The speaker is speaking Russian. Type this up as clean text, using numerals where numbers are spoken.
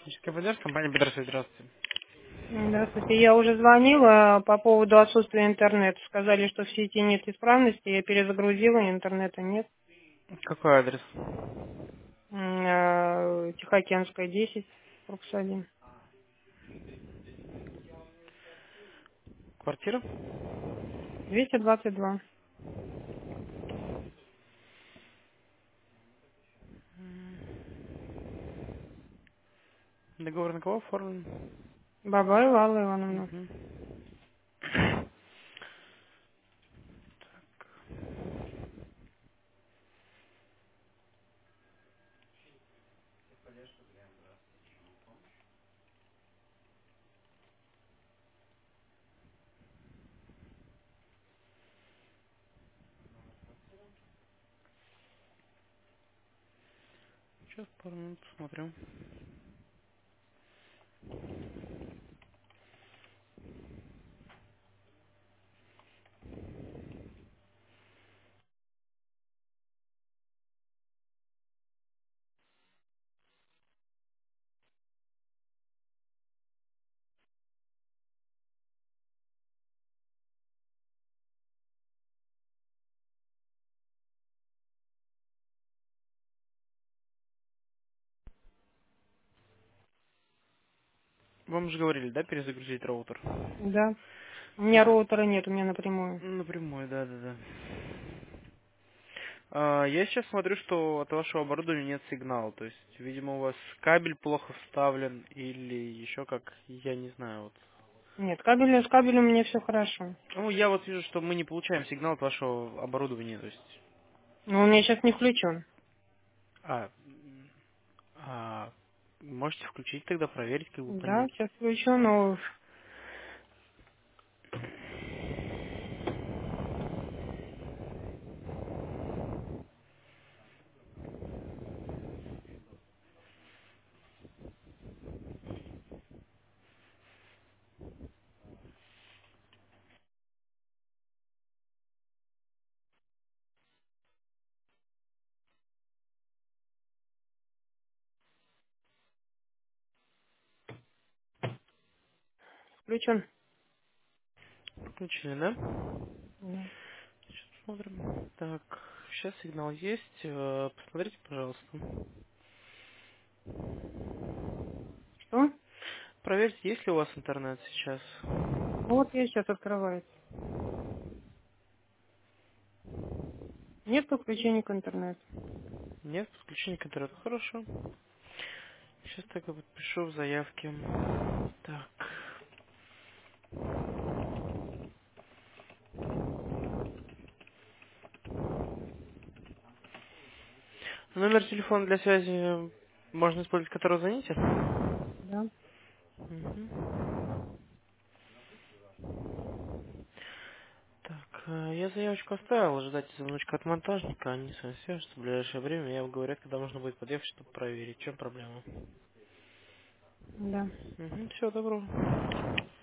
Техническая поддержка, компания Бедросвет, здравствуйте. Здравствуйте. Я уже звонила по поводу отсутствия интернета. Сказали, что в сети нет исправности. Я перезагрузила, интернета нет. Какой адрес? Тихоокеанская, 10, корпус 1. Квартира? 222. Договор на кого оформлен? Бабаева Алла Ивановна. Мгм. Сейчас пару минут посмотрю. Вам же говорили, да, перезагрузить роутер? Да. У меня роутера нет, у меня напрямую. Напрямую, да. Я сейчас смотрю, что от вашего оборудования нет сигнала. То есть, видимо, у вас кабель плохо вставлен или еще как, я не знаю. Вот. Нет, с кабелем у меня все хорошо. Ну, я вот вижу, что мы не получаем сигнал от вашего оборудования. То есть, Но он у меня сейчас не включен. а, А, можете включить тогда, проверить, как бы Да, понять. сейчас включу, но включен. Включили, да? Да. Смотрим. Так, сейчас сигнал есть. Посмотрите, пожалуйста. Что? Проверьте, есть ли у вас интернет сейчас. Ну вот я сейчас открываю. Нет подключения к интернету. Нет, подключение к интернету. Хорошо. Сейчас так и подпишу в заявке. Так. Номер телефона для связи можно использовать, который звоните? Да. Мгм. Так, я заявочку оставил, ожидайте звоночка от монтажника, они с вами свяжутся в ближайшее время, я вам говорю, когда можно будет подъехать, чтобы проверить, в чем проблема. Да. Угу, все, добро.